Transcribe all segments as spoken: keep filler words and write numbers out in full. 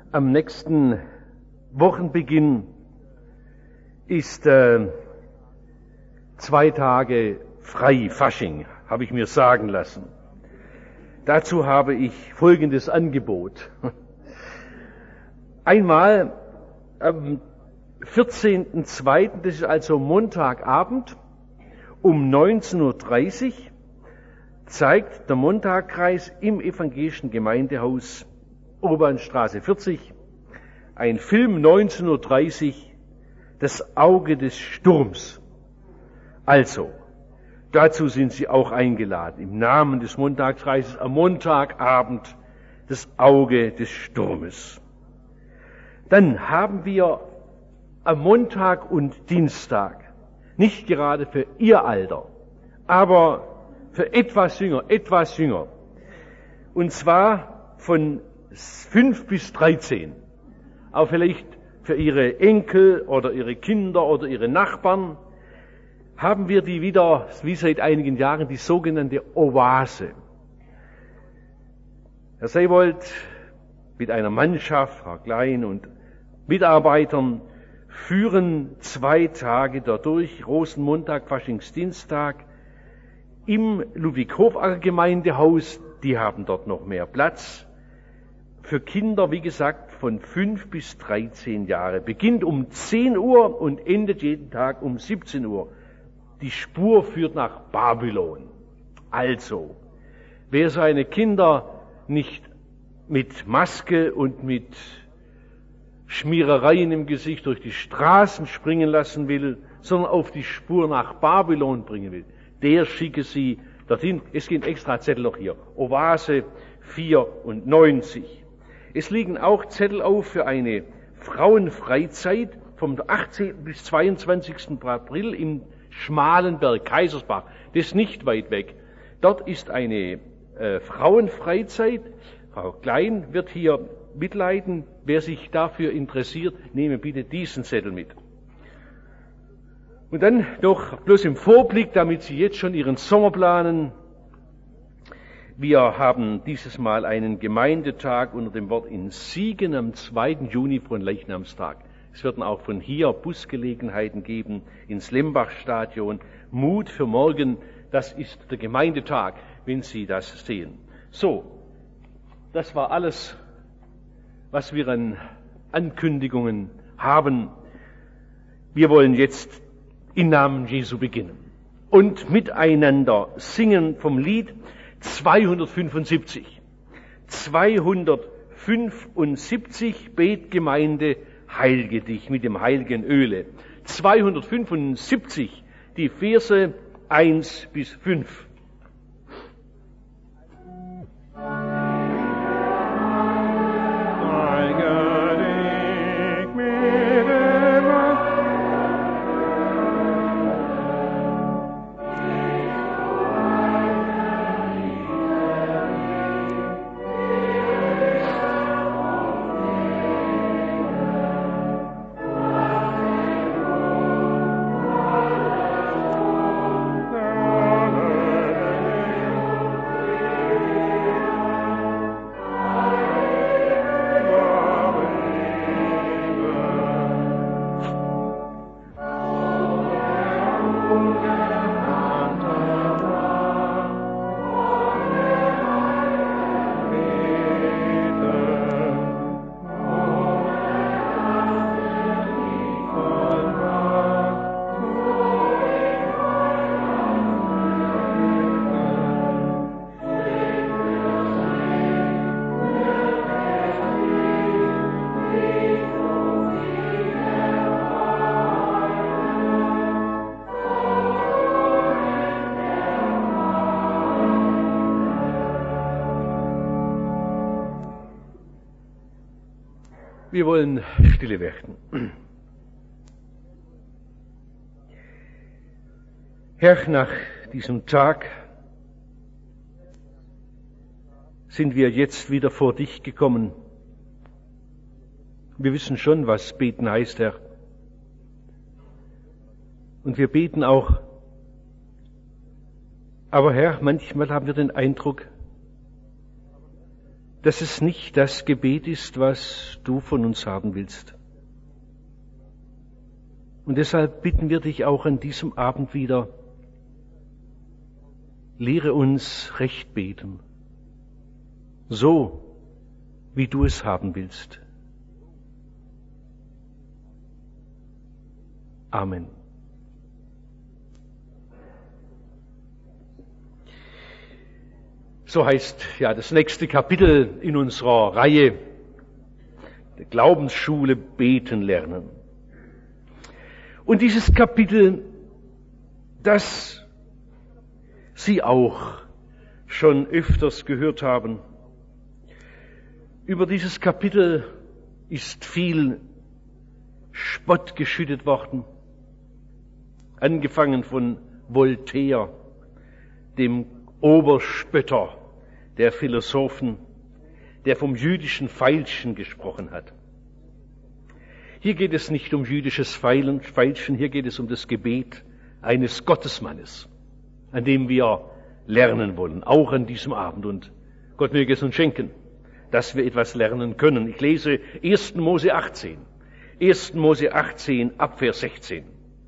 Am nächsten Wochenbeginn ist äh, zwei Tage frei, Fasching, habe ich mir sagen lassen. Dazu habe ich folgendes Angebot. Einmal am vierzehnten zweiten, das ist also Montagabend, um neunzehn Uhr dreißig zeigt der Montagkreis im Evangelischen Gemeindehaus Urbanstraße vierzig ein Film, neunzehn Uhr dreißig, das Auge des Sturms. Also, dazu sind Sie auch eingeladen, im Namen des Montagskreises am Montagabend, das Auge des Sturmes. Dann haben wir am Montag und Dienstag, nicht gerade für Ihr Alter, aber für etwas jünger, etwas jünger, und zwar von fünf bis dreizehn, auch vielleicht für Ihre Enkel oder Ihre Kinder oder Ihre Nachbarn, haben wir die wieder, wie seit einigen Jahren, die sogenannte Oase. Herr Seibold mit einer Mannschaft, Frau Klein und Mitarbeitern führen zwei Tage dadurch, Rosenmontag, Faschingsdienstag, im Ludwig-Hofacker Gemeindehaus. Die haben dort noch mehr Platz. Für Kinder, wie gesagt, von fünf bis dreizehn Jahre. Beginnt um zehn Uhr und endet jeden Tag um siebzehn Uhr. Die Spur führt nach Babylon. Also, wer seine Kinder nicht mit Maske und mit Schmierereien im Gesicht durch die Straßen springen lassen will, sondern auf die Spur nach Babylon bringen will, der schicke sie dorthin. Es gibt extra Zettel noch hier. Oase vierundneunzig. Es liegen auch Zettel auf für eine Frauenfreizeit vom achtzehnten bis zweiundzwanzigsten April im Schmalenberg, Kaisersbach. Das ist nicht weit weg. Dort ist eine äh, Frauenfreizeit. Frau Klein wird hier mitleiten. Wer sich dafür interessiert, nehme bitte diesen Zettel mit. Und dann doch bloß im Vorblick, damit Sie jetzt schon Ihren Sommer planen. Wir haben dieses Mal einen Gemeindetag unter dem Wort in Siegen am zweiten Juni von Leichnamstag. Es werden auch von hier Busgelegenheiten geben ins Lembach-Stadion. Mut für morgen, das ist der Gemeindetag, wenn Sie das sehen. So, das war alles, was wir an Ankündigungen haben. Wir wollen jetzt im Namen Jesu beginnen und miteinander singen vom Lied zweihundertfünfundsiebzig. zweihundertfünfundsiebzig, Betgemeinde, heilge dich mit dem heiligen Öle. zweihundertfünfundsiebzig, die Verse eins bis fünf. Wir wollen stille werden. Herr, nach diesem Tag sind wir jetzt wieder vor dich gekommen. Wir wissen schon, was beten heißt, Herr. Und wir beten auch. Aber Herr, manchmal haben wir den Eindruck, dass es nicht das Gebet ist, was du von uns haben willst. Und deshalb bitten wir dich auch an diesem Abend wieder, lehre uns recht beten, so wie du es haben willst. Amen. So heißt ja das nächste Kapitel in unserer Reihe der Glaubensschule Beten lernen. Und dieses Kapitel, das Sie auch schon öfters gehört haben, über dieses Kapitel ist viel Spott geschüttet worden, angefangen von Voltaire, dem Oberspötter der Philosophen, der vom jüdischen Feilschen gesprochen hat. Hier geht es nicht um jüdisches Feilschen, hier geht es um das Gebet eines Gottesmannes, an dem wir lernen wollen, auch an diesem Abend. Und Gott möge es uns schenken, dass wir etwas lernen können. Ich lese ersten Mose achtzehn. ersten Mose achtzehn, ab Vers sechzehn.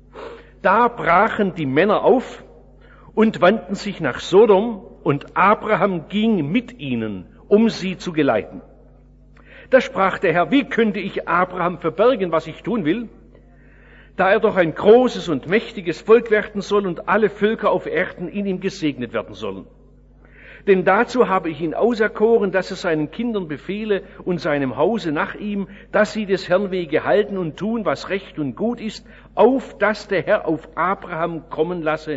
Da brachen die Männer auf und wandten sich nach Sodom, und Abraham ging mit ihnen, um sie zu geleiten. Da sprach der Herr: Wie könnte ich Abraham verbergen, was ich tun will, da er doch ein großes und mächtiges Volk werden soll und alle Völker auf Erden in ihm gesegnet werden sollen. Denn dazu habe ich ihn auserkoren, dass er seinen Kindern befehle und seinem Hause nach ihm, dass sie des Herrn Wege halten und tun, was recht und gut ist, auf dass der Herr auf Abraham kommen lasse,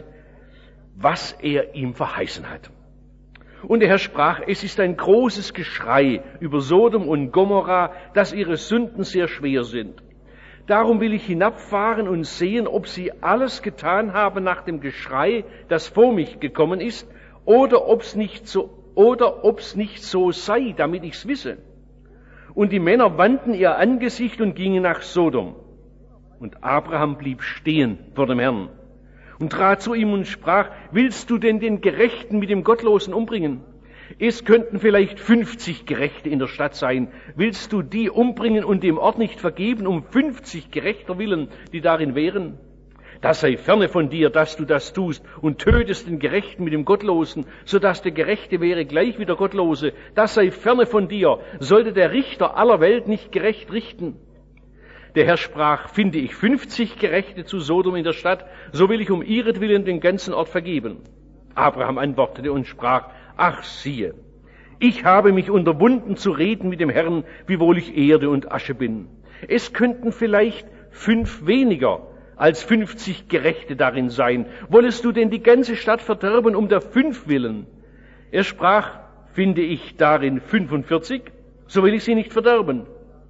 was er ihm verheißen hat. Und der Herr sprach: Es ist ein großes Geschrei über Sodom und Gomorra, dass ihre Sünden sehr schwer sind. Darum will ich hinabfahren und sehen, ob sie alles getan haben nach dem Geschrei, das vor mich gekommen ist, oder ob's nicht so, oder ob's nicht so sei, damit ich's wisse. Und die Männer wandten ihr Angesicht und gingen nach Sodom. Und Abraham blieb stehen vor dem Herrn und trat zu ihm und sprach: Willst du denn den Gerechten mit dem Gottlosen umbringen? Es könnten vielleicht fünfzig Gerechte in der Stadt sein. Willst du die umbringen und dem Ort nicht vergeben, um fünfzig Gerechter willen, die darin wären? Das sei ferne von dir, dass du das tust und tötest den Gerechten mit dem Gottlosen, so dass der Gerechte wäre gleich wie der Gottlose. Das sei ferne von dir. Sollte der Richter aller Welt nicht gerecht richten? Der Herr sprach: Finde ich fünfzig Gerechte zu Sodom in der Stadt, so will ich um ihretwillen den ganzen Ort vergeben. Abraham antwortete und sprach: Ach siehe, ich habe mich unterwunden zu reden mit dem Herrn, wiewohl ich Erde und Asche bin. Es könnten vielleicht fünf weniger als fünfzig Gerechte darin sein. Wollest du denn die ganze Stadt verderben um der fünf willen? Er sprach: Finde ich darin fünfundvierzig, so will ich sie nicht verderben.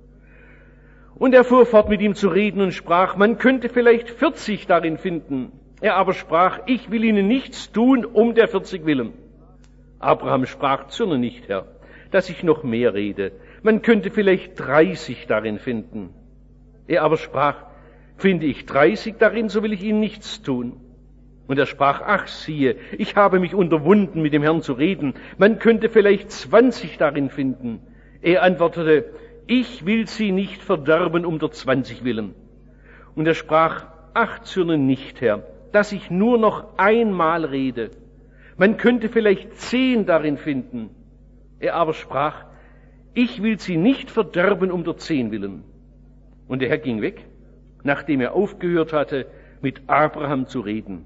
Und er fuhr fort mit ihm zu reden und sprach: Man könnte vielleicht vierzig darin finden. Er aber sprach: Ich will ihnen nichts tun um der vierzig willen. Abraham sprach: Zürne nicht, Herr, dass ich noch mehr rede. Man könnte vielleicht dreißig darin finden. Er aber sprach: Finde ich dreißig darin, so will ich ihnen nichts tun. Und er sprach: Ach siehe, ich habe mich unterwunden, mit dem Herrn zu reden. Man könnte vielleicht zwanzig darin finden. Er antwortete: Ich will sie nicht verderben um der zwanzig willen. Und er sprach: Ach, zürne nicht, Herr, dass ich nur noch einmal rede. Man könnte vielleicht zehn darin finden. Er aber sprach: Ich will sie nicht verderben um der zehn willen. Und der Herr ging weg, nachdem er aufgehört hatte, mit Abraham zu reden.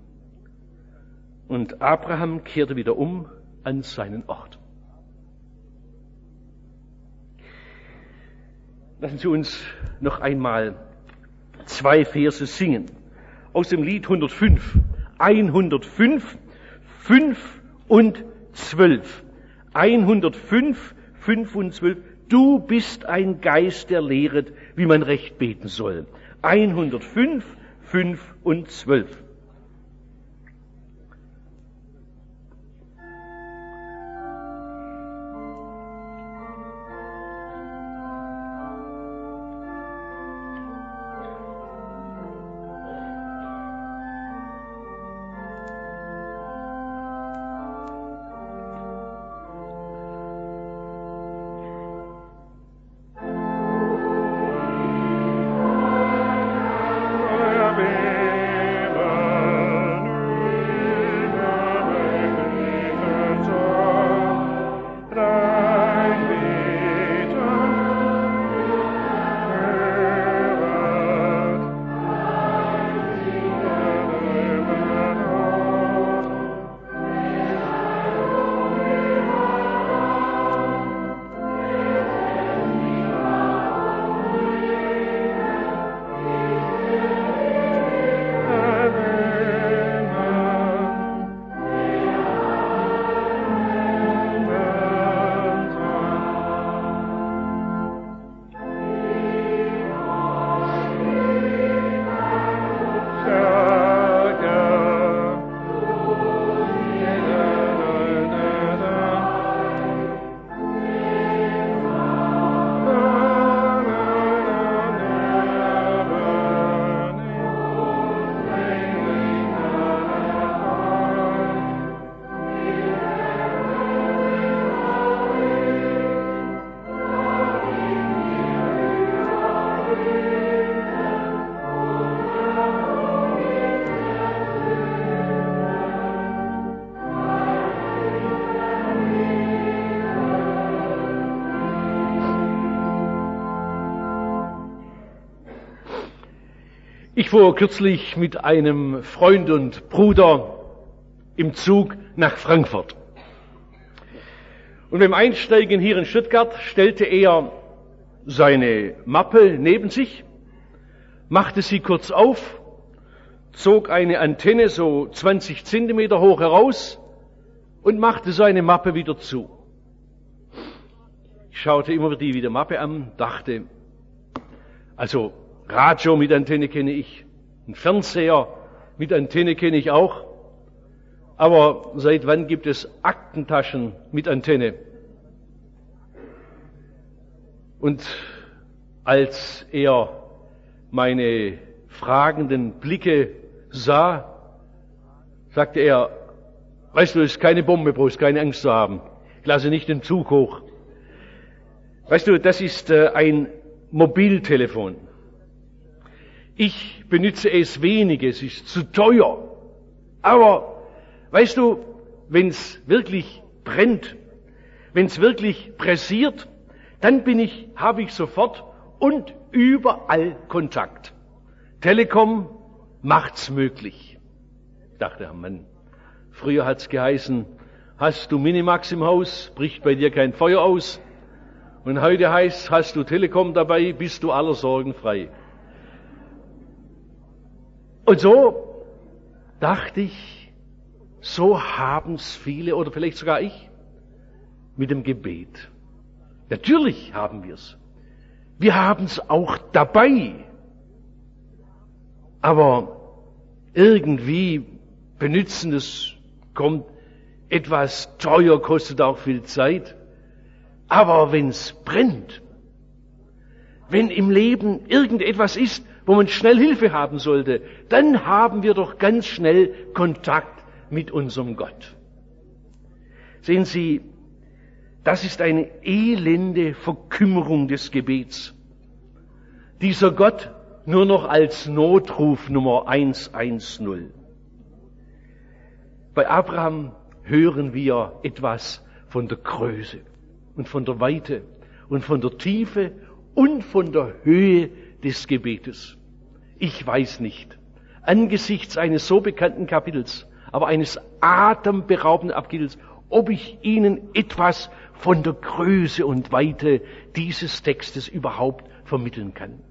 Und Abraham kehrte wieder um an seinen Ort. Lassen Sie uns noch einmal zwei Verse singen aus dem Lied hundertfünf. hundertfünf, fünf und zwölf. hundertfünf, fünf und zwölf. Du bist ein Geist, der lehret, wie man recht beten soll. hundertfünf, fünf und zwölf. Ich fuhr kürzlich mit einem Freund und Bruder im Zug nach Frankfurt. Und beim Einsteigen hier in Stuttgart stellte er seine Mappe neben sich, machte sie kurz auf, zog eine Antenne so zwanzig Zentimeter hoch heraus und machte seine Mappe wieder zu. Ich schaute immer wieder die Mappe an, dachte, also Radio mit Antenne kenne ich, einen Fernseher mit Antenne kenne ich auch, aber seit wann gibt es Aktentaschen mit Antenne? Und als er meine fragenden Blicke sah, sagte er, weißt du, es ist keine Bombe, brauchst keine Angst zu haben. Ich lasse nicht den Zug hoch. Weißt du, das ist äh, ein Mobiltelefon. Ich benutze es wenig, es ist zu teuer. Aber, weißt du, wenn es wirklich brennt, wenn es wirklich pressiert, dann bin ich, habe ich sofort und überall Kontakt. Telekom macht's möglich. Ich dachte, Herr Mann, früher hat's geheißen, hast du Minimax im Haus, bricht bei dir kein Feuer aus. Und heute heißt, hast du Telekom dabei, bist du aller Sorgen frei. Und so dachte ich, so haben's viele, oder vielleicht sogar ich, mit dem Gebet. Natürlich haben wir's. Wir haben's auch dabei. Aber irgendwie benutzen es, kommt etwas teuer, kostet auch viel Zeit. Aber wenn's brennt, wenn im Leben irgendetwas ist, wo man schnell Hilfe haben sollte, dann haben wir doch ganz schnell Kontakt mit unserem Gott. Sehen Sie, das ist eine elende Verkümmerung des Gebets. Dieser Gott nur noch als Notruf Nummer hundertzehn. Bei Abraham hören wir etwas von der Größe und von der Weite und von der Tiefe und von der Höhe des Gebetes. Ich weiß nicht, angesichts eines so bekannten Kapitels, aber eines atemberaubenden Kapitels, ob ich Ihnen etwas von der Größe und Weite dieses Textes überhaupt vermitteln kann.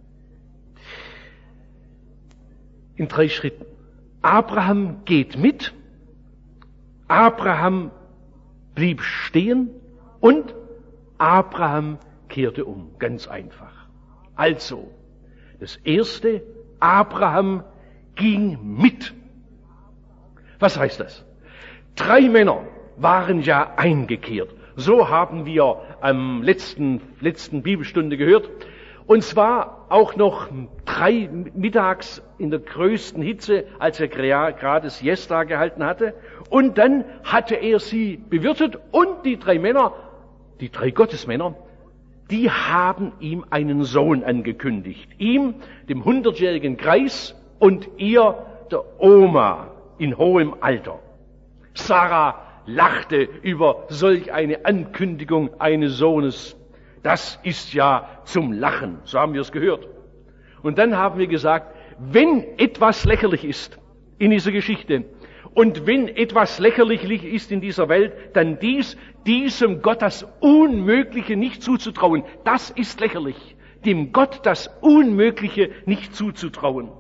In drei Schritten. Abraham geht mit, Abraham blieb stehen und Abraham kehrte um. Ganz einfach. Also, das erste, Abraham ging mit. Was heißt das? Drei Männer waren ja eingekehrt. So haben wir am letzten, letzten Bibelstunde gehört. Und zwar auch noch drei mittags in der größten Hitze, als er gerade Siesta gehalten hatte. Und dann hatte er sie bewirtet und die drei Männer, die drei Gottesmänner, die haben ihm einen Sohn angekündigt. Ihm, dem hundertjährigen Greis, und ihr, der Oma, in hohem Alter. Sarah lachte über solch eine Ankündigung eines Sohnes. Das ist ja zum Lachen, so haben wir es gehört. Und dann haben wir gesagt, wenn etwas lächerlich ist in dieser Geschichte und wenn etwas lächerlich ist in dieser Welt, dann dies, diesem Gott das Unmögliche nicht zuzutrauen. Das ist lächerlich, dem Gott das Unmögliche nicht zuzutrauen.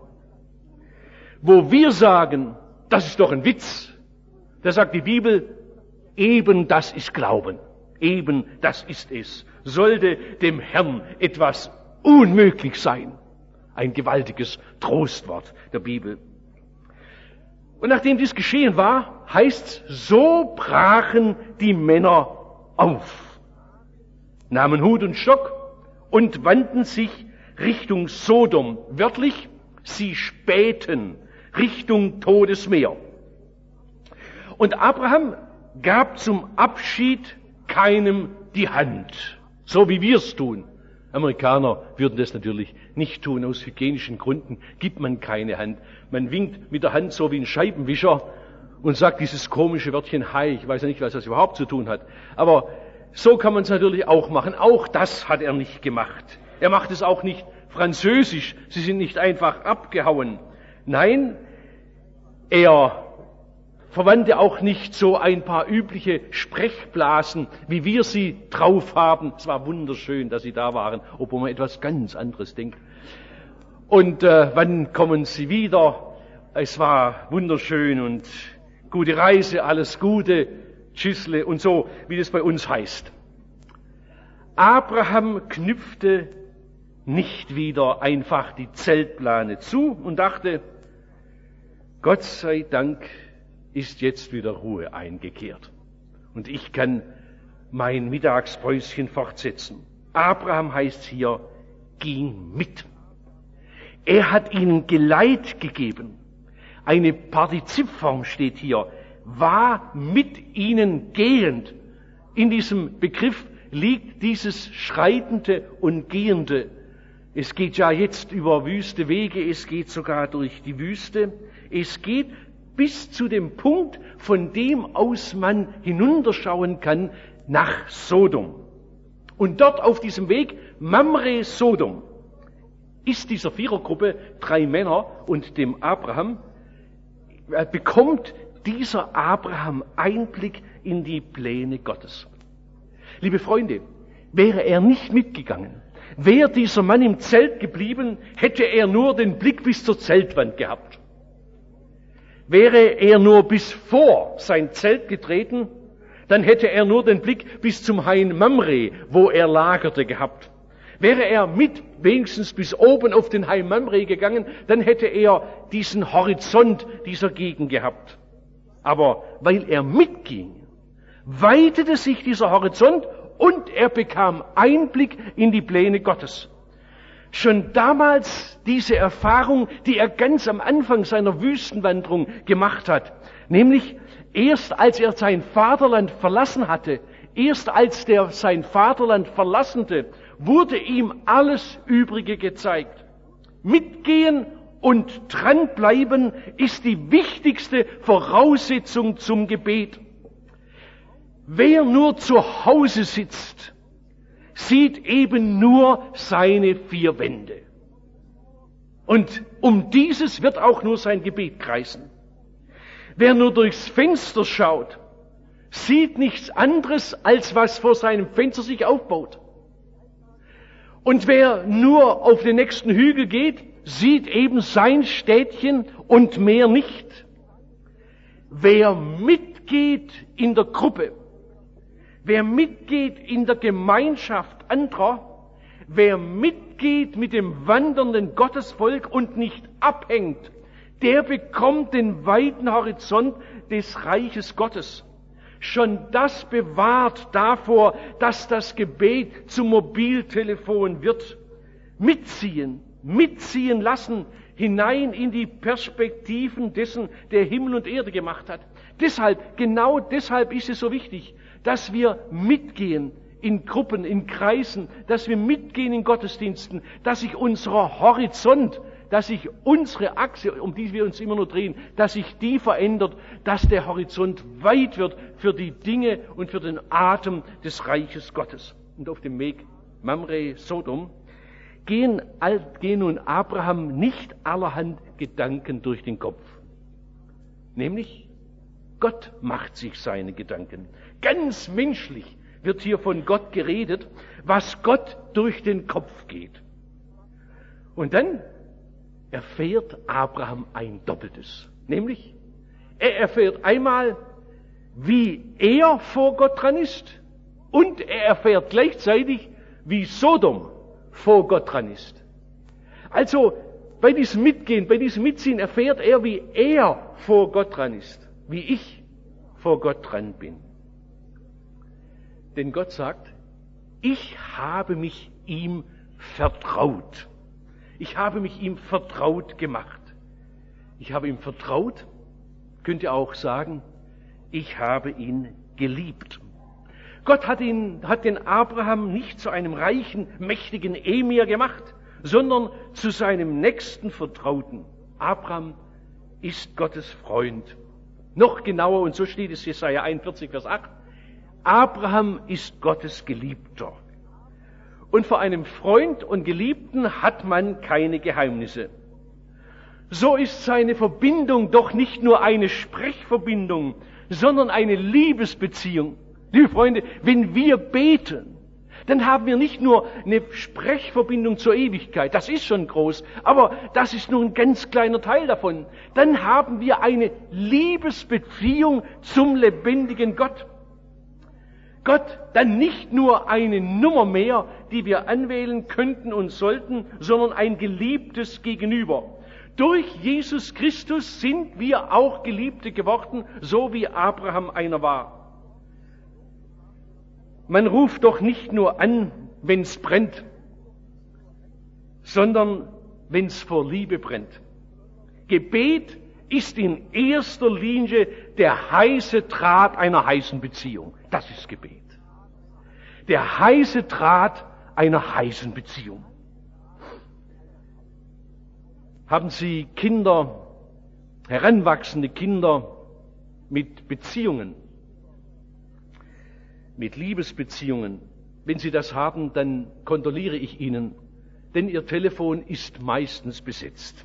Wo wir sagen, das ist doch ein Witz, da sagt die Bibel, eben das ist Glauben, eben das ist es. Sollte dem Herrn etwas unmöglich sein? Ein gewaltiges Trostwort der Bibel. Und nachdem dies geschehen war, heißt's, so brachen die Männer auf, nahmen Hut und Stock und wandten sich Richtung Sodom. Wörtlich, sie spähten Richtung Todesmeer. Und Abraham gab zum Abschied keinem die Hand, so wie wir es tun. Amerikaner würden das natürlich nicht tun, aus hygienischen Gründen gibt man keine Hand. Man winkt mit der Hand so wie ein Scheibenwischer und sagt dieses komische Wörtchen Hi. Ich weiß ja nicht, was das überhaupt zu tun hat. Aber so kann man es natürlich auch machen. Auch das hat er nicht gemacht. Er macht es auch nicht Französisch. Sie sind nicht einfach abgehauen. Nein, er verwandte auch nicht so ein paar übliche Sprechblasen, wie wir sie drauf haben. Es war wunderschön, dass Sie da waren, obwohl man etwas ganz anderes denkt. Und äh, wann kommen Sie wieder? Es war wunderschön und gute Reise, alles Gute, Tschüssle und so, wie das bei uns heißt. Abraham knüpfte nicht wieder einfach die Zeltplane zu und dachte, Gott sei Dank ist jetzt wieder Ruhe eingekehrt und ich kann mein Mittagspäuschen fortsetzen. Abraham heißt hier, ging mit. Er hat ihnen Geleit gegeben. Eine Partizipform steht hier, war mit ihnen gehend. In diesem Begriff liegt dieses Schreitende und Gehende. Es geht ja jetzt über wüste Wege, es geht sogar durch die Wüste. Es geht bis zu dem Punkt, von dem aus man hinunterschauen kann nach Sodom. Und dort auf diesem Weg, Mamre Sodom, ist dieser Vierergruppe, drei Männer und dem Abraham, bekommt dieser Abraham Einblick in die Pläne Gottes. Liebe Freunde, wäre er nicht mitgegangen, wäre dieser Mann im Zelt geblieben, hätte er nur den Blick bis zur Zeltwand gehabt. Wäre er nur bis vor sein Zelt getreten, dann hätte er nur den Blick bis zum Hain Mamre, wo er lagerte, gehabt. Wäre er mit wenigstens bis oben auf den Hain Mamre gegangen, dann hätte er diesen Horizont dieser Gegend gehabt. Aber weil er mitging, weitete sich dieser Horizont und er bekam Einblick in die Pläne Gottes. Schon damals diese Erfahrung, die er ganz am Anfang seiner Wüstenwanderung gemacht hat, nämlich erst als er sein Vaterland verlassen hatte, erst als der sein Vaterland verlassente, wurde ihm alles Übrige gezeigt. Mitgehen und dranbleiben ist die wichtigste Voraussetzung zum Gebet. Wer nur zu Hause sitzt, sieht eben nur seine vier Wände. Und um dieses wird auch nur sein Gebet kreisen. Wer nur durchs Fenster schaut, sieht nichts anderes, als was vor seinem Fenster sich aufbaut. Und wer nur auf den nächsten Hügel geht, sieht eben sein Städtchen und mehr nicht. Wer mitgeht in der Gruppe, wer mitgeht in der Gemeinschaft anderer, wer mitgeht mit dem wandernden Gottesvolk und nicht abhängt, der bekommt den weiten Horizont des Reiches Gottes. Schon das bewahrt davor, dass das Gebet zum Mobiltelefon wird. Mitziehen, mitziehen lassen, hinein in die Perspektiven dessen, der Himmel und Erde gemacht hat. Deshalb, genau deshalb ist es so wichtig, dass wir mitgehen in Gruppen, in Kreisen, dass wir mitgehen in Gottesdiensten, dass sich unser Horizont, dass sich unsere Achse, um die wir uns immer nur drehen, dass sich die verändert, dass der Horizont weit wird für die Dinge und für den Atem des Reiches Gottes. Und auf dem Weg Mamre, Sodom, gehen, gehen nun Abraham nicht allerhand Gedanken durch den Kopf. Nämlich, Gott macht sich seine Gedanken. Ganz menschlich wird hier von Gott geredet, was Gott durch den Kopf geht. Und dann erfährt Abraham ein Doppeltes. Nämlich, er erfährt einmal, wie er vor Gott dran ist, und er erfährt gleichzeitig, wie Sodom vor Gott dran ist. Also, bei diesem Mitgehen, bei diesem Mitziehen erfährt er, wie er vor Gott dran ist, wie ich vor Gott dran bin. Denn Gott sagt, ich habe mich ihm vertraut. Ich habe mich ihm vertraut gemacht. Ich habe ihm vertraut, könnt ihr auch sagen, ich habe ihn geliebt. Gott hat ihn, hat den Abraham nicht zu einem reichen, mächtigen Emir gemacht, sondern zu seinem nächsten Vertrauten. Abraham ist Gottes Freund. Noch genauer, und so steht es Jesaja einundvierzig, Vers acht, Abraham ist Gottes Geliebter. Und vor einem Freund und Geliebten hat man keine Geheimnisse. So ist seine Verbindung doch nicht nur eine Sprechverbindung, sondern eine Liebesbeziehung. Liebe Freunde, wenn wir beten, dann haben wir nicht nur eine Sprechverbindung zur Ewigkeit, das ist schon groß, aber das ist nur ein ganz kleiner Teil davon. Dann haben wir eine Liebesbeziehung zum lebendigen Gott. Gott dann nicht nur eine Nummer mehr, die wir anwählen könnten und sollten, sondern ein geliebtes Gegenüber. Durch Jesus Christus sind wir auch Geliebte geworden, so wie Abraham einer war. Man ruft doch nicht nur an, wenn's brennt, sondern wenn's vor Liebe brennt. Gebet ist in erster Linie der heiße Draht einer heißen Beziehung. Das ist Gebet. Der heiße Draht einer heißen Beziehung. Haben Sie Kinder, heranwachsende Kinder mit Beziehungen, mit Liebesbeziehungen? Wenn Sie das haben, dann kondoliere ich Ihnen, denn Ihr Telefon ist meistens besetzt.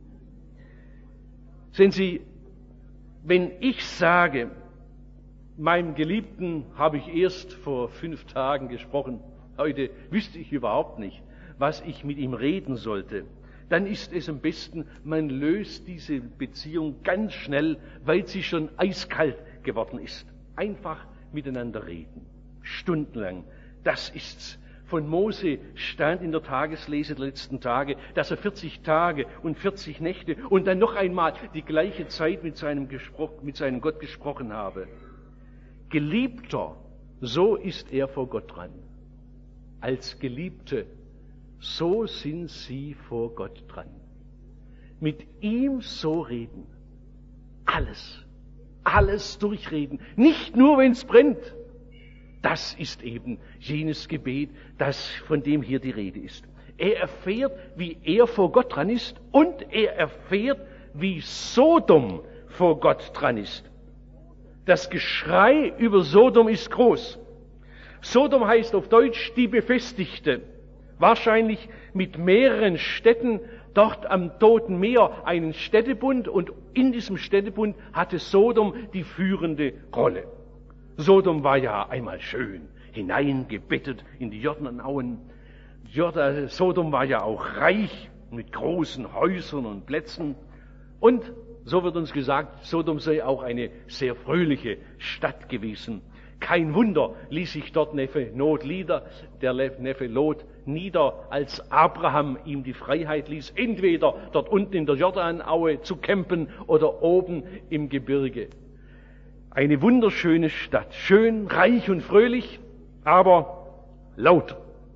Sehen Sie, wenn ich sage, meinem Geliebten habe ich erst vor fünf Tagen gesprochen, heute wüsste ich überhaupt nicht, was ich mit ihm reden sollte, dann ist es am besten, man löst diese Beziehung ganz schnell, weil sie schon eiskalt geworden ist. Einfach miteinander reden, stundenlang. Das ist's. Von Mose stand in der Tageslese der letzten Tage, dass er vierzig Tage und vierzig Nächte und dann noch einmal die gleiche Zeit mit seinem, Gespro- mit seinem Gott gesprochen habe. Geliebter, so ist er vor Gott dran. Als Geliebte, so sind sie vor Gott dran. Mit ihm so reden. Alles, alles durchreden. Nicht nur, wenn es brennt. Das ist eben jenes Gebet, das, von dem hier die Rede ist. Er erfährt, wie er vor Gott dran ist, und er erfährt, wie Sodom vor Gott dran ist. Das Geschrei über Sodom ist groß. Sodom heißt auf Deutsch die Befestigte. Wahrscheinlich mit mehreren Städten, dort am Toten Meer einen Städtebund, und in diesem Städtebund hatte Sodom die führende Rolle. Sodom war ja einmal schön hineingebettet in die Jordanauen. Jordan, Sodom war ja auch reich mit großen Häusern und Plätzen. Und so wird uns gesagt, Sodom sei auch eine sehr fröhliche Stadt gewesen. Kein Wunder ließ sich dort Neffe Not nieder, der Neffe Lot nieder, als Abraham ihm die Freiheit ließ, entweder dort unten in der Jordanaue zu campen oder oben im Gebirge. Eine wunderschöne Stadt, schön, reich und fröhlich, aber laut.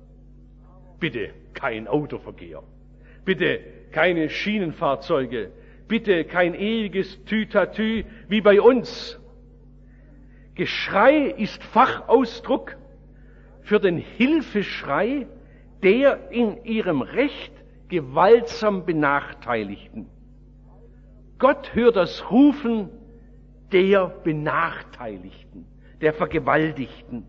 Bitte kein Autoverkehr, bitte keine Schienenfahrzeuge, bitte kein ewiges Tütatü wie bei uns. Geschrei ist Fachausdruck für den Hilfeschrei der in ihrem Recht gewaltsam Benachteiligten. Gott hört das Rufen der Benachteiligten, der Vergewaltigten.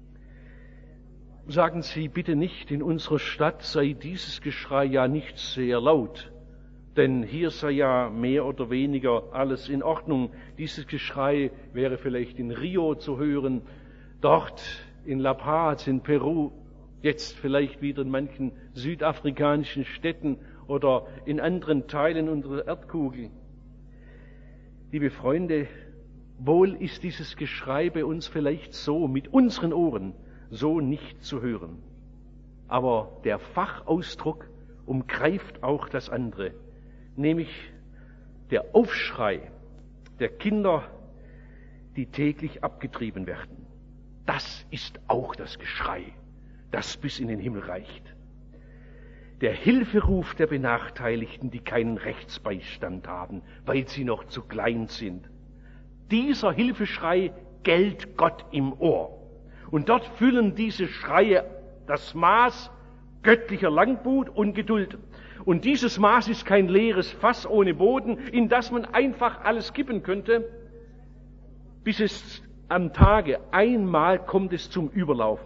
Sagen Sie bitte nicht, in unserer Stadt sei dieses Geschrei ja nicht sehr laut, denn hier sei ja mehr oder weniger alles in Ordnung. Dieses Geschrei wäre vielleicht in Rio zu hören, dort in La Paz, in Peru, jetzt vielleicht wieder in manchen südafrikanischen Städten oder in anderen Teilen unserer Erdkugel. Liebe Freunde, wohl ist dieses Geschrei bei uns vielleicht so, mit unseren Ohren, so nicht zu hören. Aber der Fachausdruck umgreift auch das andere, nämlich der Aufschrei der Kinder, die täglich abgetrieben werden. Das ist auch das Geschrei, das bis in den Himmel reicht. Der Hilferuf der Benachteiligten, die keinen Rechtsbeistand haben, weil sie noch zu klein sind. Dieser Hilfeschrei gellt Gott im Ohr. Und dort füllen diese Schreie das Maß göttlicher Langmut und Geduld. Und dieses Maß ist kein leeres Fass ohne Boden, in das man einfach alles kippen könnte, bis es am Tage einmal kommt es zum Überlaufen.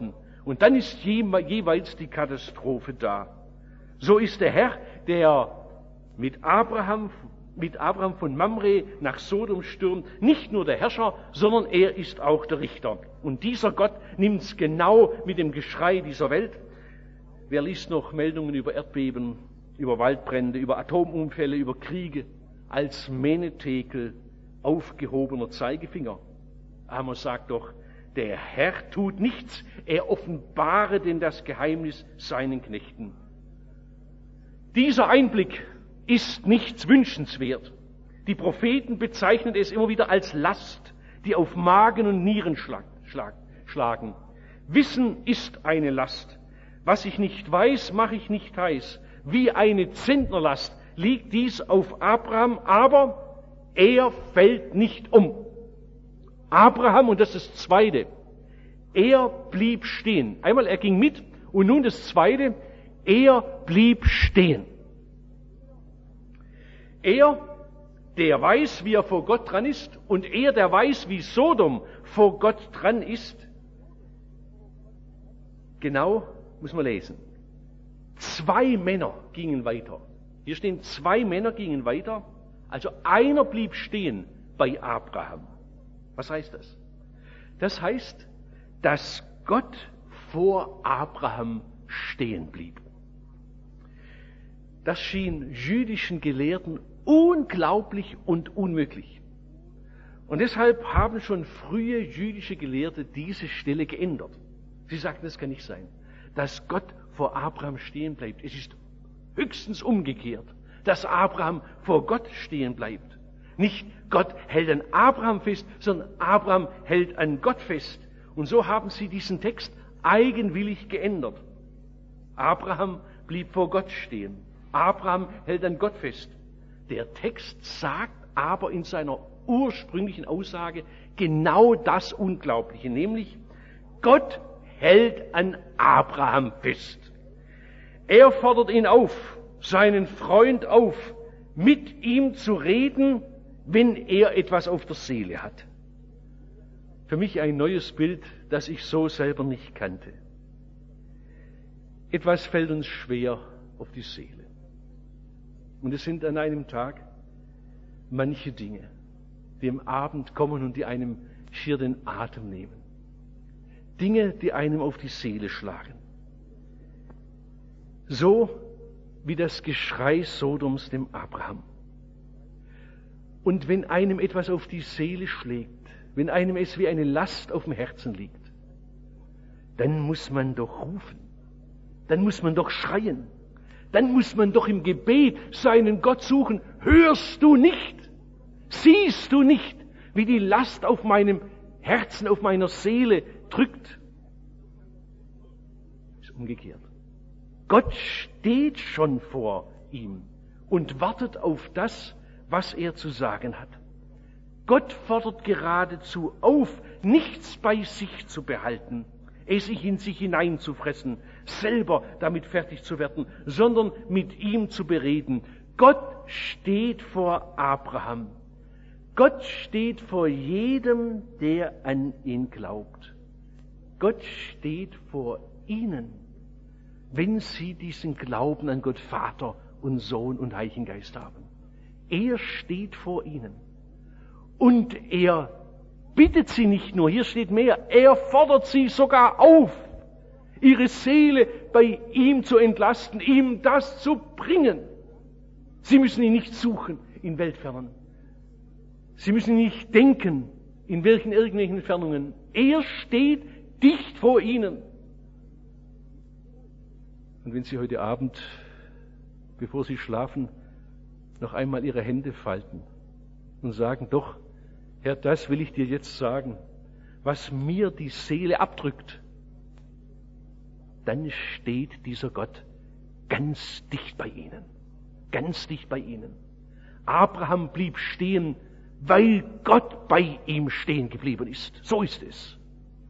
Und dann ist jeweils die Katastrophe da. So ist der Herr, der mit Abraham, mit Abraham von Mamre nach Sodom stürmt, nicht nur der Herrscher, sondern er ist auch der Richter. Und dieser Gott nimmt es genau mit dem Geschrei dieser Welt. Wer liest noch Meldungen über Erdbeben, über Waldbrände, über Atomunfälle, über Kriege, als Menetekel aufgehobener Zeigefinger? Amos sagt doch, der Herr tut nichts, er offenbare denn das Geheimnis seinen Knechten. Dieser Einblick ist nichts wünschenswert. Die Propheten bezeichnen es immer wieder als Last, die auf Magen und Nieren schlag, schlag, schlagen. Wissen ist eine Last. Was ich nicht weiß, mache ich nicht heiß. Wie eine Zentnerlast liegt dies auf Abraham, aber er fällt nicht um. Abraham, und das ist das Zweite, er blieb stehen. Einmal, er ging mit, und nun das Zweite, er blieb stehen. Er, der weiß, wie er vor Gott dran ist, und er, der weiß, wie Sodom vor Gott dran ist, genau, muss man lesen. Zwei Männer gingen weiter. Hier stehen, zwei Männer gingen weiter, also einer blieb stehen bei Abraham. Was heißt das? Das heißt, dass Gott vor Abraham stehen blieb. Das schien jüdischen Gelehrten unglaublich und unmöglich. Und deshalb haben schon frühe jüdische Gelehrte diese Stelle geändert. Sie sagten, das kann nicht sein, dass Gott vor Abraham stehen bleibt. Es ist höchstens umgekehrt, dass Abraham vor Gott stehen bleibt. Nicht Gott hält an Abraham fest, sondern Abraham hält an Gott fest. Und so haben sie diesen Text eigenwillig geändert. Abraham blieb vor Gott stehen. Abraham hält an Gott fest. Der Text sagt aber in seiner ursprünglichen Aussage genau das Unglaubliche, nämlich Gott hält an Abraham fest. Er fordert ihn auf, seinen Freund auf, mit ihm zu reden, wenn er etwas auf der Seele hat. Für mich ein neues Bild, das ich so selber nicht kannte. Etwas fällt uns schwer auf die Seele. Und es sind an einem Tag manche Dinge, die am Abend kommen und die einem schier den Atem nehmen. Dinge, die einem auf die Seele schlagen. So wie das Geschrei Sodoms dem Abraham. Und wenn einem etwas auf die Seele schlägt, wenn einem es wie eine Last auf dem Herzen liegt, dann muss man doch rufen, dann muss man doch schreien, dann muss man doch im Gebet seinen Gott suchen. Hörst du nicht? Siehst du nicht, wie die Last auf meinem Herzen, auf meiner Seele drückt? Ist umgekehrt. Gott steht schon vor ihm und wartet auf das, was er zu sagen hat. Gott fordert geradezu auf, nichts bei sich zu behalten, es sich in sich hineinzufressen, selber damit fertig zu werden, sondern mit ihm zu bereden. Gott steht vor Abraham. Gott steht vor jedem, der an ihn glaubt. Gott steht vor ihnen, wenn sie diesen Glauben an Gott Vater und Sohn und Heiligen Geist haben. Er steht vor ihnen. Und er bittet sie nicht nur, hier steht mehr, er fordert sie sogar auf, ihre Seele bei ihm zu entlasten, ihm das zu bringen. Sie müssen ihn nicht suchen in Weltfernen. Sie müssen ihn nicht denken in welchen irgendwelchen Entfernungen. Er steht dicht vor ihnen. Und wenn Sie heute Abend, bevor Sie schlafen, noch einmal Ihre Hände falten und sagen, doch, Herr, das will ich dir jetzt sagen, was mir die Seele abdrückt, dann steht dieser Gott ganz dicht bei ihnen, ganz dicht bei ihnen. Abraham blieb stehen, weil Gott bei ihm stehen geblieben ist. So ist es.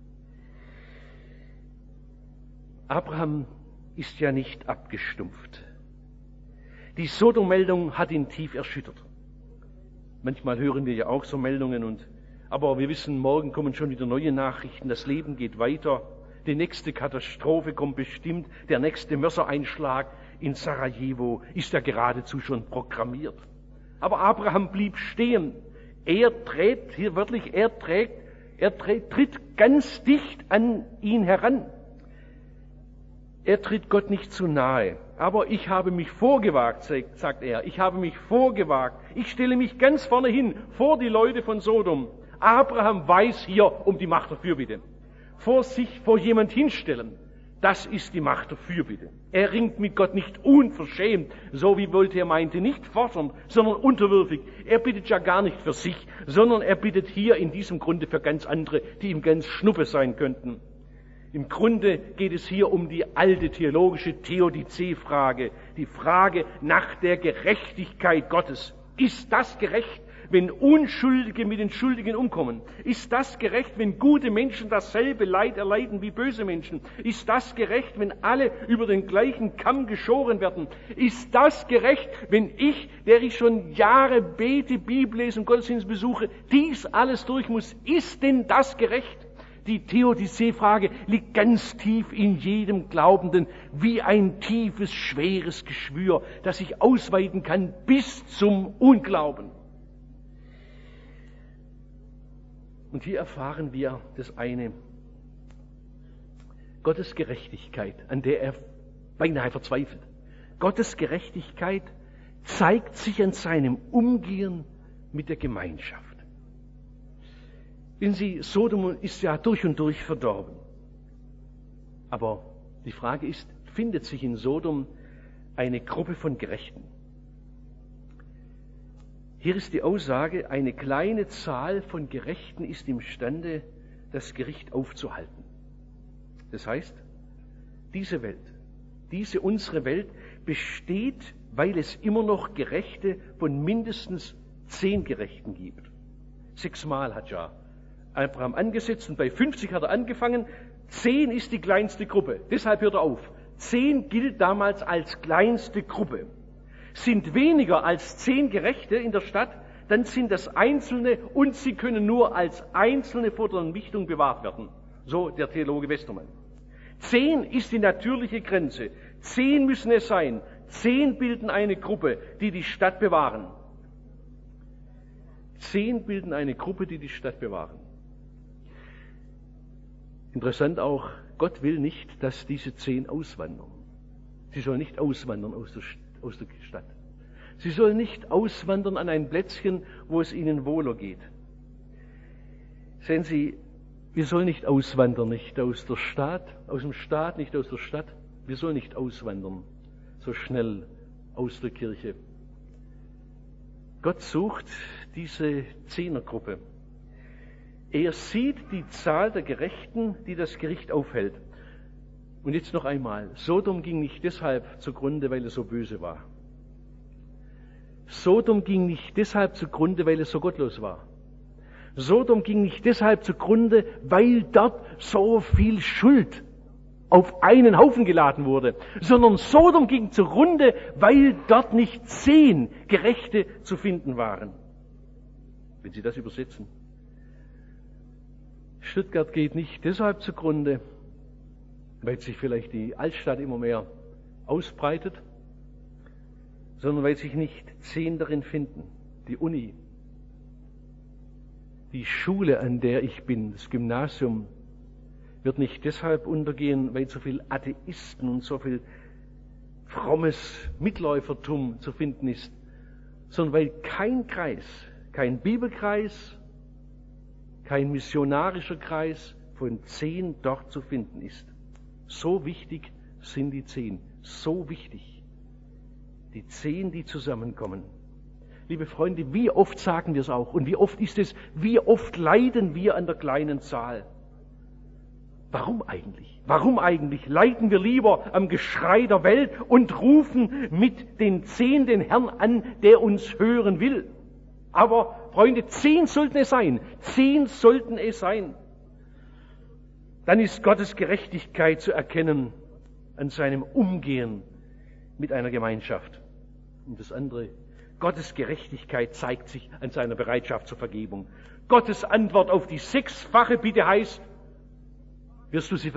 Abraham ist ja nicht abgestumpft. Die Sodom-Meldung hat ihn tief erschüttert. Manchmal hören wir ja auch so Meldungen, und, aber wir wissen, morgen kommen schon wieder neue Nachrichten, das Leben geht weiter. Die nächste Katastrophe kommt bestimmt, der nächste Mörsereinschlag in Sarajevo ist ja geradezu schon programmiert. Aber Abraham blieb stehen. Er trägt, hier wörtlich, er trägt, er trägt, tritt ganz dicht an ihn heran. Er tritt Gott nicht zu nahe. Aber ich habe mich vorgewagt, sagt er, ich habe mich vorgewagt. Ich stelle mich ganz vorne hin, vor die Leute von Sodom. Abraham weiß hier um die Macht der Fürbitte. Vor sich, vor jemand hinstellen, das ist die Macht der Fürbitte. Er ringt mit Gott nicht unverschämt, so wie Voltaire meinte, nicht fordernd, sondern unterwürfig. Er bittet ja gar nicht für sich, sondern er bittet hier in diesem Grunde für ganz andere, die ihm ganz Schnuppe sein könnten. Im Grunde geht es hier um die alte theologische Theodizee-Frage, die Frage nach der Gerechtigkeit Gottes. Ist das gerecht, wenn Unschuldige mit den Schuldigen umkommen? Ist das gerecht, wenn gute Menschen dasselbe Leid erleiden wie böse Menschen? Ist das gerecht, wenn alle über den gleichen Kamm geschoren werden? Ist das gerecht, wenn ich, der ich schon Jahre bete, Bibel lese und Gottesdienst besuche, dies alles durch muss? Ist denn das gerecht? Die Theodizee-Frage liegt ganz tief in jedem Glaubenden, wie ein tiefes, schweres Geschwür, das sich ausweiten kann bis zum Unglauben. Und hier erfahren wir das eine: Gottes Gerechtigkeit, an der er beinahe verzweifelt. Gottes Gerechtigkeit zeigt sich an seinem Umgehen mit der Gemeinschaft. Wissen Sie, Sodom ist ja durch und durch verdorben. Aber die Frage ist, findet sich in Sodom eine Gruppe von Gerechten? Hier ist die Aussage, eine kleine Zahl von Gerechten ist imstande, das Gericht aufzuhalten. Das heißt, diese Welt, diese unsere Welt besteht, weil es immer noch Gerechte von mindestens zehn Gerechten gibt. Sechsmal hat ja Abraham angesetzt und bei fünfzig hat er angefangen. Zehn ist die kleinste Gruppe. Deshalb hört er auf. Zehn gilt damals als kleinste Gruppe. Sind weniger als zehn Gerechte in der Stadt, dann sind das Einzelne und sie können nur als Einzelne vor der Entmichtung bewahrt werden. So der Theologe Westermann. Zehn ist die natürliche Grenze. Zehn müssen es sein. Zehn bilden eine Gruppe, die die Stadt bewahren. Zehn bilden eine Gruppe, die die Stadt bewahren. Interessant auch, Gott will nicht, dass diese zehn auswandern. Sie sollen nicht auswandern aus der, aus der Stadt. Sie sollen nicht auswandern an ein Plätzchen, wo es ihnen wohler geht. Sehen Sie, wir sollen nicht auswandern, nicht aus der Stadt, aus dem Staat, nicht aus der Stadt. Wir sollen nicht auswandern, so schnell aus der Kirche. Gott sucht diese Zehnergruppe. Er sieht die Zahl der Gerechten, die das Gericht aufhält. Und jetzt noch einmal, Sodom ging nicht deshalb zugrunde, weil es so böse war. Sodom ging nicht deshalb zugrunde, weil es so gottlos war. Sodom ging nicht deshalb zugrunde, weil dort so viel Schuld auf einen Haufen geladen wurde, sondern Sodom ging zugrunde, weil dort nicht zehn Gerechte zu finden waren. Wenn Sie das übersetzen. Stuttgart geht nicht deshalb zugrunde, weil sich vielleicht die Altstadt immer mehr ausbreitet, sondern weil sich nicht zehn darin finden. Die Uni, die Schule, an der ich bin, das Gymnasium, wird nicht deshalb untergehen, weil so viel Atheisten und so viel frommes Mitläufertum zu finden ist, sondern weil kein Kreis, kein Bibelkreis, kein missionarischer Kreis von zehn dort zu finden ist. So wichtig sind die zehn, so wichtig. Die zehn, die zusammenkommen. Liebe Freunde, wie oft sagen wir es auch und wie oft ist es, wie oft leiden wir an der kleinen Zahl? Warum eigentlich? Warum eigentlich leiden wir lieber am Geschrei der Welt und rufen mit den zehn den Herrn an, der uns hören will? Aber, Freunde, zehn sollten es sein. Zehn sollten es sein. Dann ist Gottes Gerechtigkeit zu erkennen an seinem Umgehen mit einer Gemeinschaft. Und das andere, Gottes Gerechtigkeit zeigt sich an seiner Bereitschaft zur Vergebung. Gottes Antwort auf die sechsfache Bitte heißt, wirst du sie ver-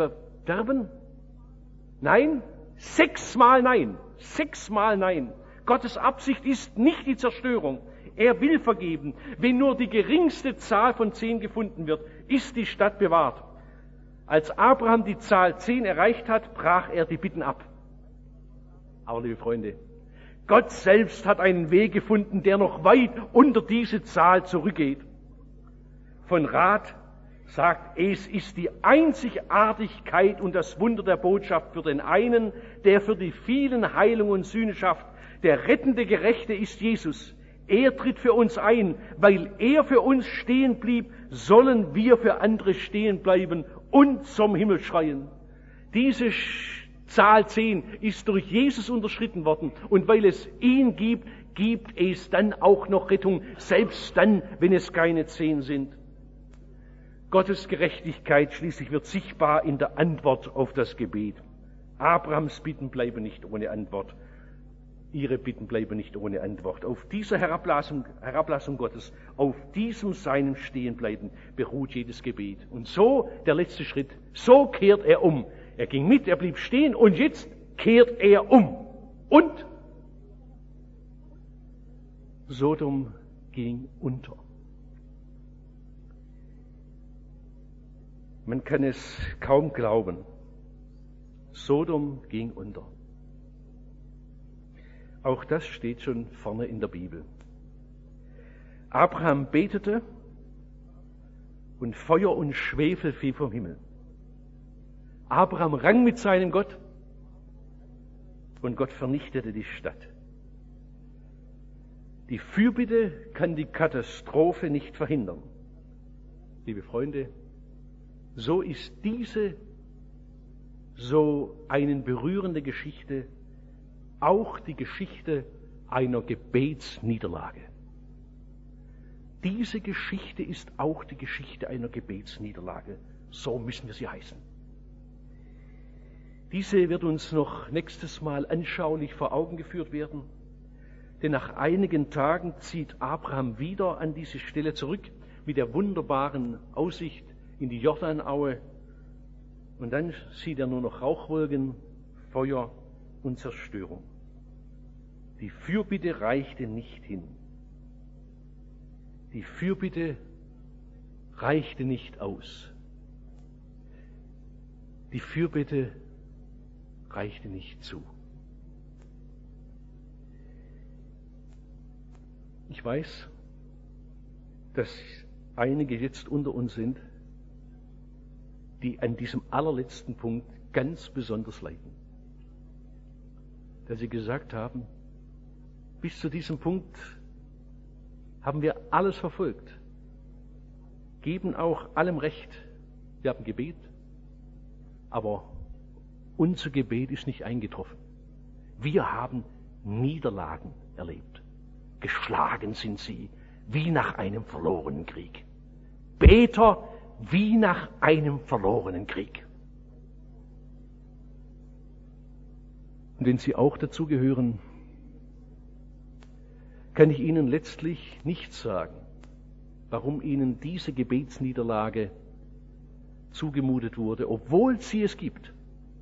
sterben? Nein, sechsmal nein, sechsmal nein. Gottes Absicht ist nicht die Zerstörung. Er will vergeben. Wenn nur die geringste Zahl von zehn gefunden wird, ist die Stadt bewahrt. Als Abraham die Zahl zehn erreicht hat, brach er die Bitten ab. Aber liebe Freunde, Gott selbst hat einen Weg gefunden, der noch weit unter diese Zahl zurückgeht. Von Rat sagt, es ist die Einzigartigkeit und das Wunder der Botschaft für den einen, der für die vielen Heilung und Sühne schafft. Der rettende Gerechte ist Jesus. Er tritt für uns ein. Weil er für uns stehen blieb, sollen wir für andere stehen bleiben und zum Himmel schreien. Diese Zahl zehn ist durch Jesus unterschritten worden. Und weil es ihn gibt, gibt es dann auch noch Rettung, selbst dann, wenn es keine zehn sind. Gottes Gerechtigkeit schließlich wird sichtbar in der Antwort auf das Gebet. Abrahams Bitten bleiben nicht ohne Antwort. Ihre Bitten bleiben nicht ohne Antwort. Auf dieser Herablassung, Herablassung Gottes, auf diesem seinem Stehenbleiben beruht jedes Gebet. Und so, der letzte Schritt, so kehrt er um. Er ging mit, er blieb stehen und jetzt kehrt er um. Und Sodom ging unter. Man kann es kaum glauben. Sodom ging unter. Auch das steht schon vorne in der Bibel. Abraham betete und Feuer und Schwefel fiel vom Himmel. Abraham rang mit seinem Gott und Gott vernichtete die Stadt. Die Fürbitte kann die Katastrophe nicht verhindern. Liebe Freunde, so ist diese so eine berührende Geschichte auch die Geschichte einer Gebetsniederlage. Diese Geschichte ist auch die Geschichte einer Gebetsniederlage. So müssen wir sie heißen. Diese wird uns noch nächstes Mal anschaulich vor Augen geführt werden. Denn nach einigen Tagen zieht Abraham wieder an diese Stelle zurück mit der wunderbaren Aussicht in die Jordanaue. Und dann sieht er nur noch Rauchwolken, Feuer und Zerstörung. Die Fürbitte reichte nicht hin. Die Fürbitte reichte nicht aus. Die Fürbitte reichte nicht zu. Ich weiß, dass einige jetzt unter uns sind, die an diesem allerletzten Punkt ganz besonders leiden. Dass sie gesagt haben, bis zu diesem Punkt haben wir alles verfolgt, geben auch allem Recht. Wir haben Gebet, aber unser Gebet ist nicht eingetroffen. Wir haben Niederlagen erlebt. Geschlagen sind sie, wie nach einem verlorenen Krieg. Beter wie nach einem verlorenen Krieg. Und wenn Sie auch dazu gehören, kann ich Ihnen letztlich nicht sagen, warum Ihnen diese Gebetsniederlage zugemutet wurde, obwohl sie es gibt.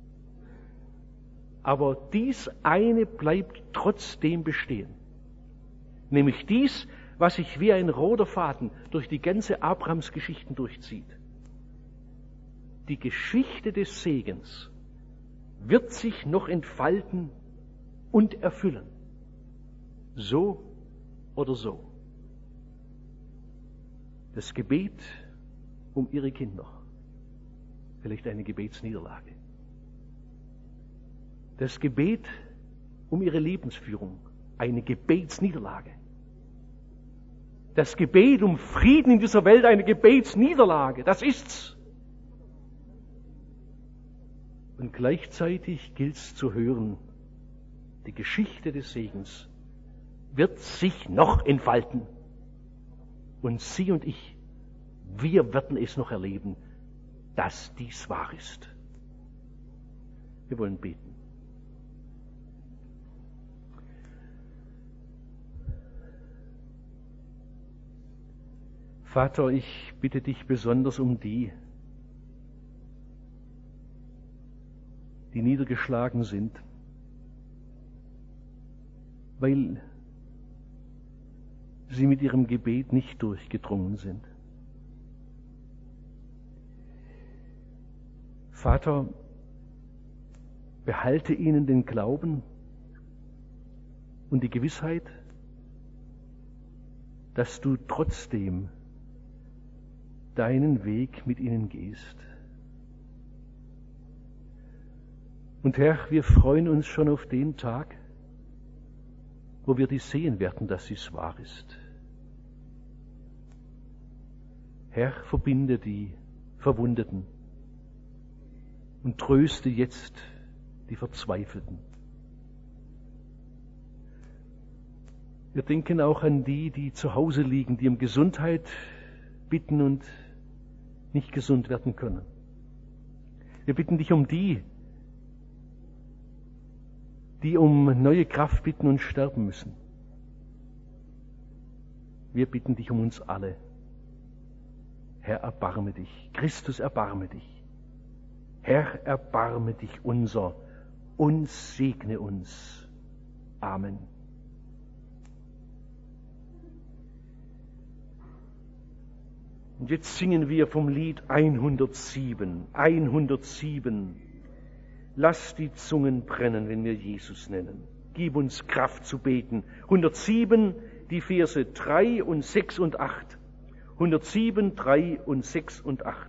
Aber dies eine bleibt trotzdem bestehen. Nämlich dies, was sich wie ein roter Faden durch die ganze Abrahams-Geschichten durchzieht. Die Geschichte des Segens wird sich noch entfalten und erfüllen. So oder so. Das Gebet um ihre Kinder, vielleicht eine Gebetsniederlage. Das Gebet um ihre Lebensführung, eine Gebetsniederlage. Das Gebet um Frieden in dieser Welt, eine Gebetsniederlage. Das ist's. Und gleichzeitig gilt es zu hören, die Geschichte des Segens wird sich noch entfalten. Und Sie und ich, wir werden es noch erleben, dass dies wahr ist. Wir wollen beten. Vater, ich bitte dich besonders um die, die niedergeschlagen sind, weil sie mit ihrem Gebet nicht durchgedrungen sind. Vater, behalte ihnen den Glauben und die Gewissheit, dass du trotzdem deinen Weg mit ihnen gehst. Und Herr, wir freuen uns schon auf den Tag, wo wir dies sehen werden, dass dies wahr ist. Herr, verbinde die Verwundeten und tröste jetzt die Verzweifelten. Wir denken auch an die, die zu Hause liegen, die um Gesundheit bitten und nicht gesund werden können. Wir bitten dich um die, die um neue Kraft bitten und sterben müssen. Wir bitten dich um uns alle. Herr, erbarme dich. Christus, erbarme dich. Herr, erbarme dich unser und segne uns. Amen. Und jetzt singen wir vom Lied hundertsieben. hundertsieben. Lass die Zungen brennen, wenn wir Jesus nennen. Gib uns Kraft zu beten. hundertsieben, die Verse drei und sechs und acht. hundertsieben, drei und sechs und acht.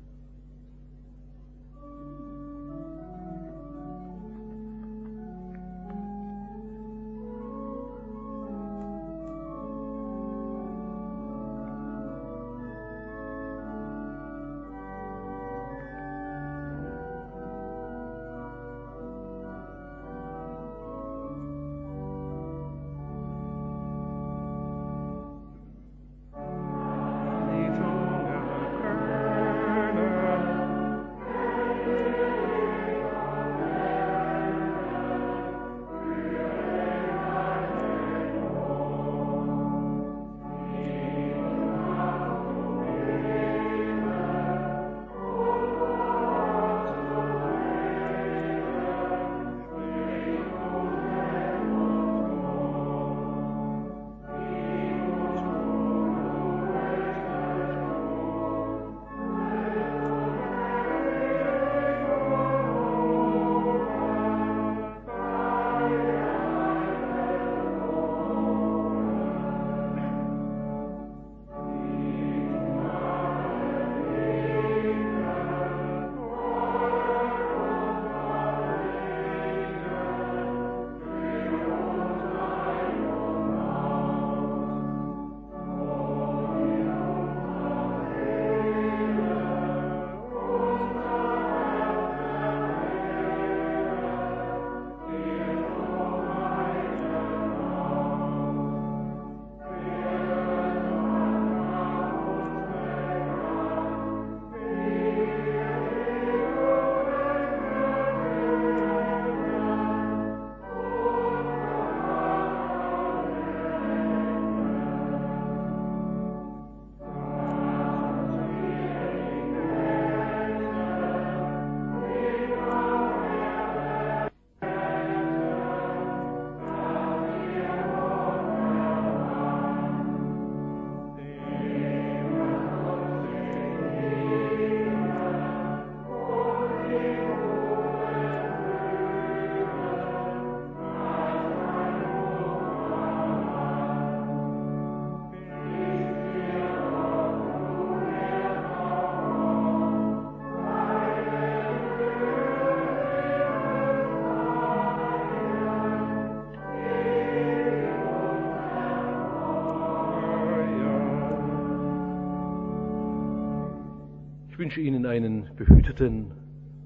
Ich wünsche Ihnen einen behüteten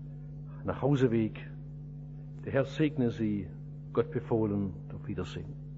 Nachhauseweg. Der Herr segne Sie, Gott befohlen, auf Wiedersehen.